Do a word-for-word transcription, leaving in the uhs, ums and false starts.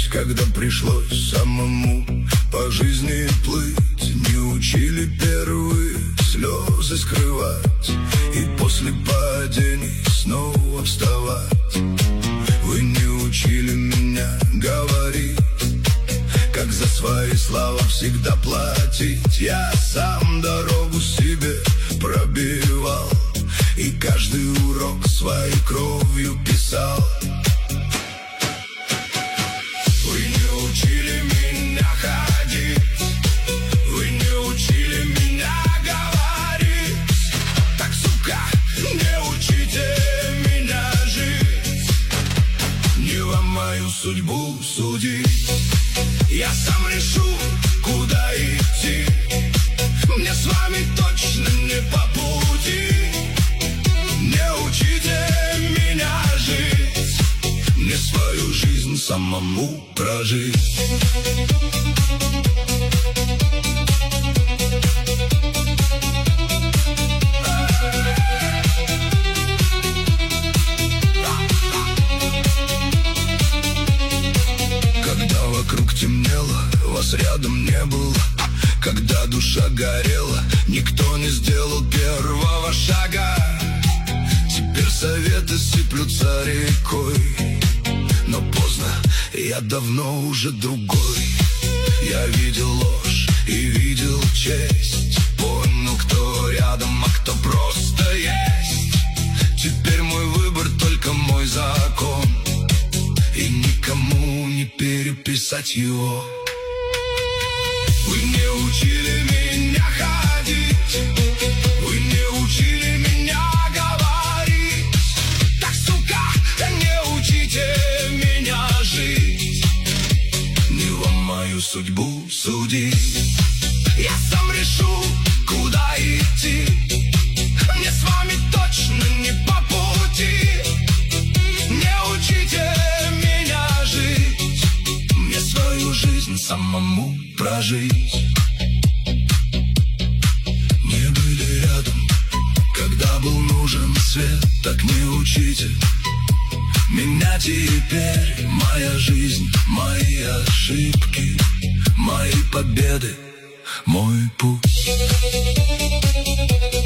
когда пришлось самому по жизни плыть. Не учили первые слезы скрывать и после падений снова вставать. Вы не учили меня говорить, как за свои слова всегда платить. Я сам дорогу себе пробивал и каждый урок своей кровью писал. Вы не учили меня ходить, вы не учили меня говорить. Так, сука, не учите меня жить, не вам мою судьбу судить. Я сам решу, куда идти, мне с вами точно не по пути. Не учите меня жить, мне свою жизнь самому прожить. Когда вокруг темнело, вас рядом не было. Когда душа горела, никто не сделал первого шага. Теперь советы сыплются рекой, но поздно, я давно уже другой. Я видел ложь и видел честь, понял, кто рядом, а кто просто есть. Теперь мой выбор только мой закон, и никому не переписать его. Вы не учили меня ходить, вы не учили меня говорить. Так, сука, не учите меня жить, не вам мою судьбу судить. Я сам решу, куда идти, мне с вами точно не по пути. Не учите меня жить, мне свою жизнь самому прожить. Мы были рядом, когда был нужен свет. Так не учите меня теперь. Моя жизнь, мои ошибки, мои победы, мой путь.